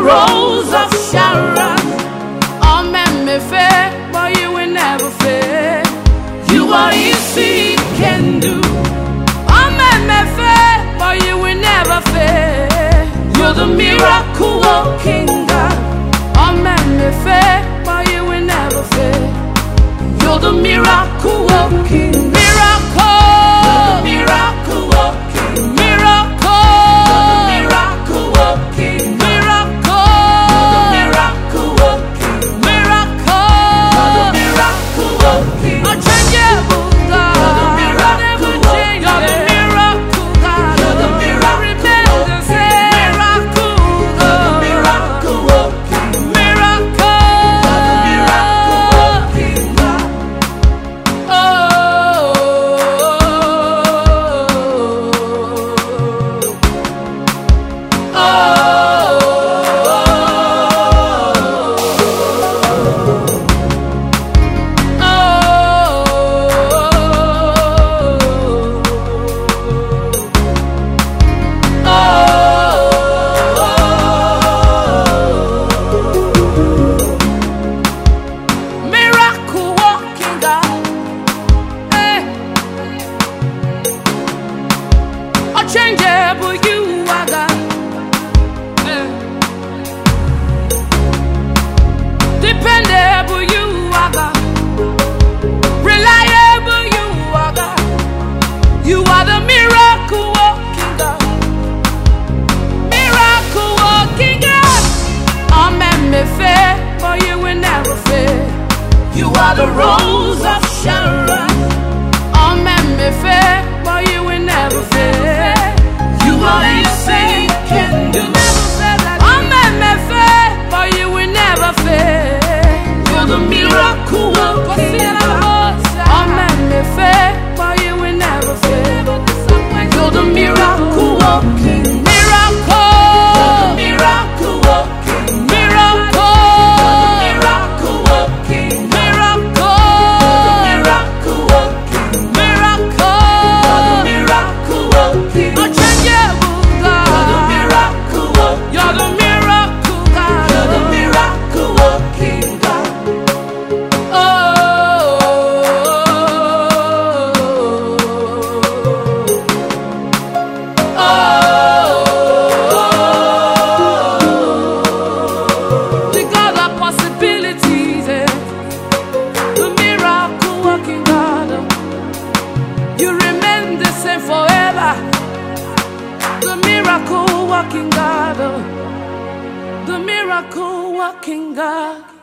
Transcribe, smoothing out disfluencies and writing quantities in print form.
rose of Sharon. All men may fail, but you will never fail. You are easy, can do. All men may fail, but you will never fail. You're the miracle working God. All men may fail, but you will never fail. You're the miracle working miracle. You're the miracle working miracle. You're the miracle working miracle. You're the miracle working miracle. You're the miracle working unchangeable God. You're the miracle working. You're the miracle God. You're the miracle working miracle. You're the miracle working miracle. You're the miracle working God. Changeable, you are God. Dependable, you are God. Reliable, you are God. You are the miracle working God. Miracle working God. All men may fail, but you will never fail. You are the rose of Sharon. All men may fail, but you will never fail. You are easy, can do. All men may fail, but you will never fail. You're the miracle working God. All men may fail, but you will never fail. You're the miracle working miracle. You're the miracle working miracle. You're the miracle working miracle. You're the miracle working miracle. You're the miracle working unchangeable God. You're the miracle working. You're the miracle God. You're the miracle working God. The God of possibilities, the miracle working God. You remain the same forever. The miracle working God. The miracle working God.